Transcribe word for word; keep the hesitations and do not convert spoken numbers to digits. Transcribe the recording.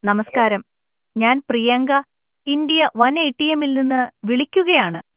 നമസ്കാരം, ഞാൻ Priyanka India one A T എമ്മിൽ നിന്ന് വിളിക്കുകയാണ്.